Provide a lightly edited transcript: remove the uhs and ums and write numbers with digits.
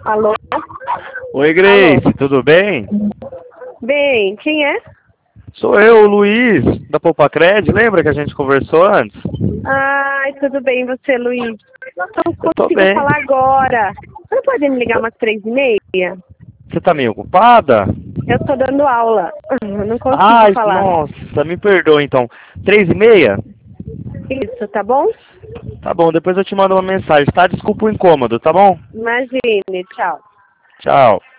Alô? Oi, Grace, tudo bem? Bem, quem é? Sou eu, o Luiz, da Poupacred. Lembra que a gente conversou antes? Ai, tudo bem, você, Luiz? Não Eu tô consigo bem. falar agora. Você não pode me ligar umas 3h30? Você tá meio ocupada? Eu tô dando aula. Não consigo Ai, falar. nossa, me perdoa então. 3h30? Isso, tá bom? Tá bom, depois eu te mando uma mensagem, tá? Desculpa o incômodo, tá bom? Imagine, tchau. Tchau.